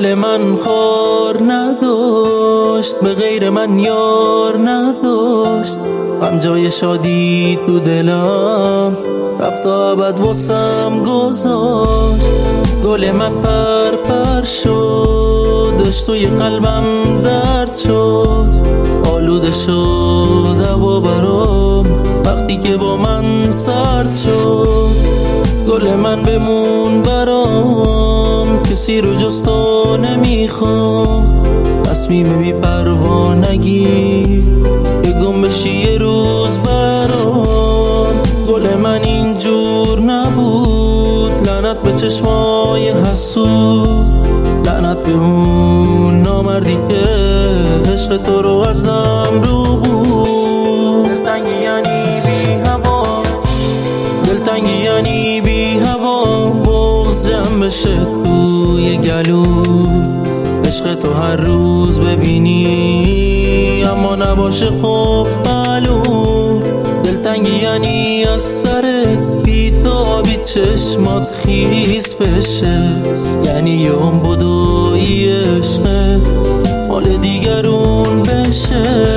گل من خار نداشت، به غیر من یار نداشت، غم جای شادی تو دلم رفت تا ابد واسم گذاشت. گل من پر پر شد، توی قلبم درد شد، آلوده شد هوا برام وقتی که با من سرد شد. گل من بمون برام، کسی رو جز تو نمیخوام، تصمیم بی پروانگی که گم بشی یه روز برام. گل من اینجور نبود، لعنت به چشمای حسود، لعنت به اون نامردی که عشق تو رو ازم رو بود. دلتنگی یعنی بی هوا، دلتنگی یعنی بی هوا، بغض جمع بشه توی گلو، عشق تو هر روز ببینی اما نباشه خوب معلوم. دلتنگی یعنی از سرت بی تابی چشمات خیس بشه، یعنی یوم بدوی عشقت مال دیگرون بشه.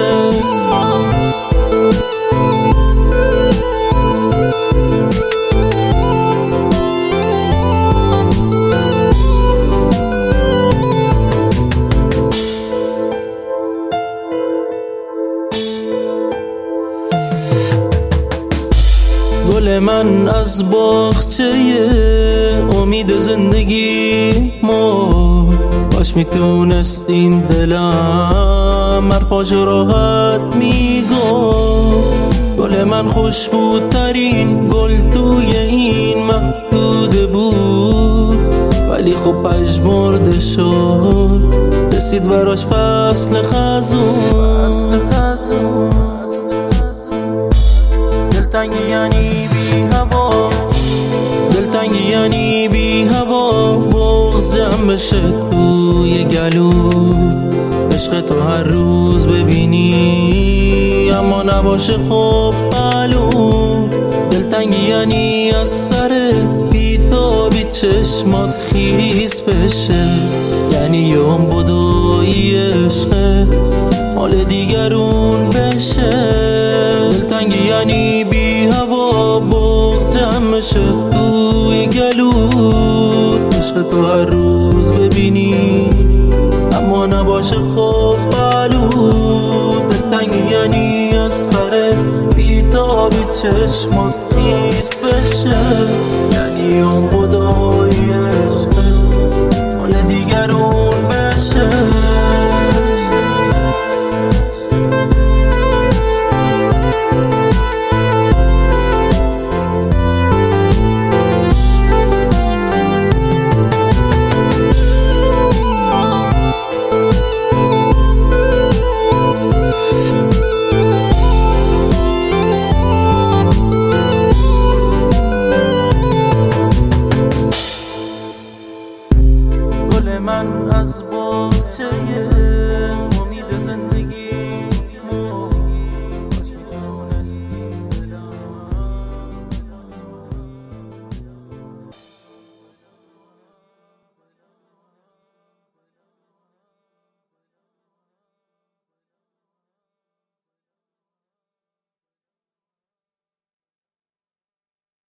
گل من از باغچه امید زندگی ما، باش میتونست این دلم حرفاش راحت میگو. گل من خوشبوترین گل توی این محدوده بود، ولی خب پژمرده شد، رسید براش فصل خزون. دلتنگی یعنی بی هوا، دلتنگی یعنی بی هوا، بغض جمع بشه توی گلو، عشق تو هر روز ببینی اما نباشه خوب معلوم. دلتنگی یعنی از سرت بی تابی چشمات خیس بشه، یعنی یوم بدوی عشقت مال دیگرون بشه. دلتنگی یعنی بی هوا، بغض جمع شه توی گلو، عشق تو هر روز ببینی اما نباشه خوب معلوم. دلتنگی یعنی از سرت بی تابی چشمات خیس بشه، یعنی اون بدوی عشقت مال دیگرون بشه. من از باغچه